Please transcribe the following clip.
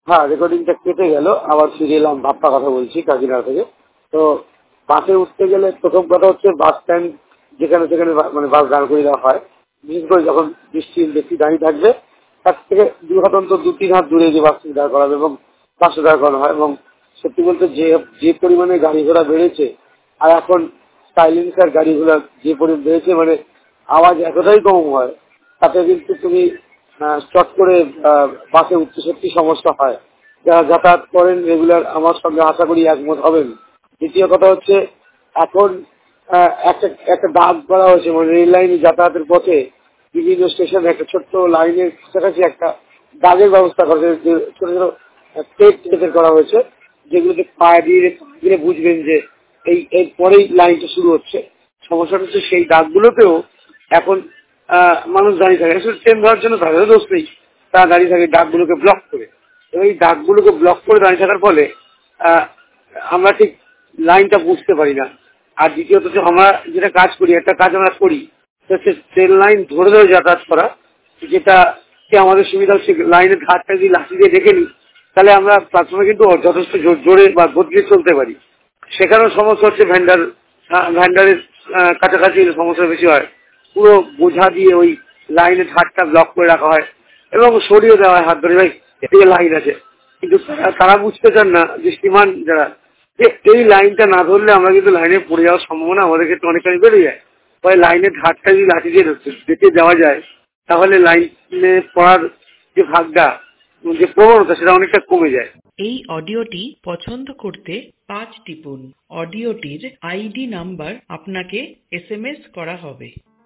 হ্যাঁ, রেকর্ডিংটা কেটে গেল, আবার ফিরে এলাম। বাপ্পা কথা বলছি, কাকিনাড়া থেকে। তো বাসে উঠতে গেলে প্রথম কথা হচ্ছে বাস স্ট্যান্ড যেখানে সেখানে মানে বাস দাঁড় করে দেওয়া হয়। বিশেষ করে যখন বৃষ্টি বেশি দাঁড়িয়ে থাকবে তার থেকে 2 হাত 3 হাত দূরে যে বাসটি দাঁড় করাবে এবং বাসে দাঁড় করানো হয়। এবং সত্যি বলতে যে যে পরিমাণে গাড়ি ঘোড়া বেড়েছে, আর এখন সাইলেন্সার গাড়িগুলো যে পরিমাণ বেড়েছে, মানে আওয়াজ এতটাই কম হয়, তাতে কিন্তু তুমি চট করে বাসে উঠতে সত্যি সমস্যা হয়। যারা যাতায়াত করেন রেগুলার আমার সঙ্গে আশা করি একমত হবেন। দ্বিতীয় কথা হচ্ছে এখন একটা একটা দাগ করা হয়েছে, মানে রেল লাইনে যাতায়াতের পথে বিভিন্ন স্টেশনে একটা ছোট্ট লাইনের কাছাকাছি একটা দাগের ব্যবস্থা করা হয়েছে, যে ছোট ছোট টেপ টেপের করা হয়েছে, যেগুলোতে পায়ে দিয়ে দিলে বুঝবেন যে এর পরেই লাইনটা শুরু হচ্ছে। সমস্যাটা হচ্ছে সেই দাগগুলোতেও এখন মানুষ দাঁড়িয়ে থাকে, আসলে ট্রেন ধরার জন্য তাদেরও দোষ নেই, তারা দাঁড়িয়ে থাকে দাগগুলোকে ব্লক করে। এবং এই দাগগুলোকে ব্লক করে দাঁড়িয়ে থাকার ফলে আমরা ঠিক লাইনটা বুঝতে পারি না। আর দ্বিতীয়ত হচ্ছে আমরা যেটা কাজ করি, একটা কাজ আমরা করি, হচ্ছে ট্রেন লাইন ধরে ধরে যাতায়াত করা, যেটা আমাদের সুবিধা হচ্ছে লাইনের ধারটা যদি লাঠি দিয়ে দেখে নিই, তাহলে আমরা প্ল্যাটফর্মে কিন্তু যথেষ্ট জোরে বা গতিতে চলতে পারি। সেখানেও সমস্যা হচ্ছে ভ্যান্ডারের কাছাকাছি সমস্যা বেশি হয়। পুরো বোঝা দিয়ে ওই লাইনের ধারটা ব্লক করে রাখা হয় এবং সরিয়ে দেওয়া হয় হাত ধরে, ভাই এদিকে লাইন আছে। কিন্তু তারা বুঝতে চান না, দৃষ্টিমান যারা, যে এই লাইনটা না ধরলে আমরা কিন্তু লাইনে পড়ে যাওয়ার সম্ভাবনা আমাদের ক্ষেত্রে অনেকখানি বেড়ে যায়। ফলে লাইনের ধারটা যদি লাঠি দিয়ে দেখে যাওয়া যায়, তাহলে লাইনে পড়ার যে ভাগটা, যে প্রবণতা, সেটা অনেকটা কমে যায়। এই অডিওটি পছন্দ করতে 5 টিপুন। অডিওটির আইডি নাম্বার আপনাকে SMS করা হবে।